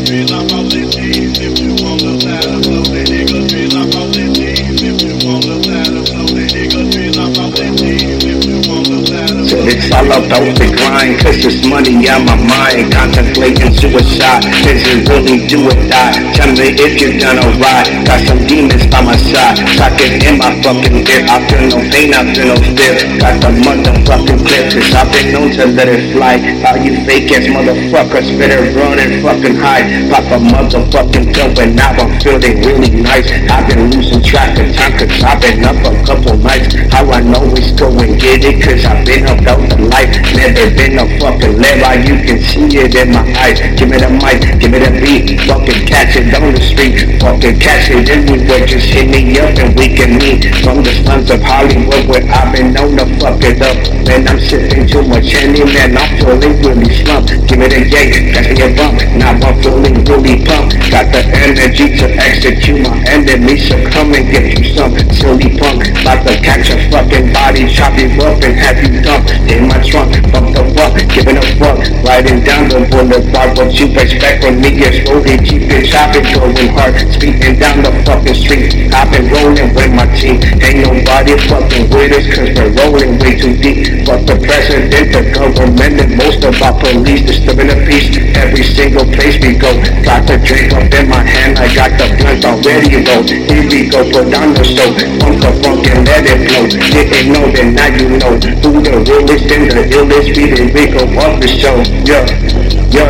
It's all about the grind, cause it's money on my mind. Contemplating suicide, is it really do or die? Tell me if you're gonna ride. Got some demons by my side, talking in my fucking ear. I feel no pain, I feel no fear. Got the motherfucking clip, cause I've been known to let it fly. All you fake ass motherfuckers better run and fucking hide. Pop a motherfucking pill, but now I'm feeling really nice. I've been losing track of time, cause I've been up a couple nights. How I know it's go and get it, cause I've been about the life. Never been a fucking lever, you can see it in my eyes. Give me the mic, give me the beat, fucking catch it on the street, fucking catch it anywhere. Just hit me up and we can meet. From the slums of Hollywood where I've been known to fuck it up. Man, I'm sipping too much Henny, man, I'm feeling really slumped. Give me the gate, pass me a bump, now I'm feeling really pumped. Got the energy to execute my enemies, so come and get you some silly punk. About to catch a fucking body, chop you up and have you dumped in my trunk. Fuck the fuck, giving a fuck, riding down the boulevard. What you expect from me is rolling, keep it chopping, going hard, speeding down the fucking street. I've been rolling with my team, ain't nobody fucking with us, cause we're rolling way too deep. Fuck the president, the government, and most of our police disturbing the peace. Every single place we go, got the drink up in my hand, I got the blunt already rolled. Here we go, put on the show, pump the funk and let it flow. Didn't know, then now you know who the realest and the illest. We go off the show, yeah,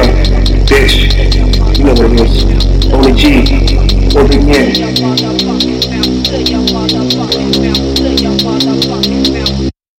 bitch, you know what it is. Only G, OBN.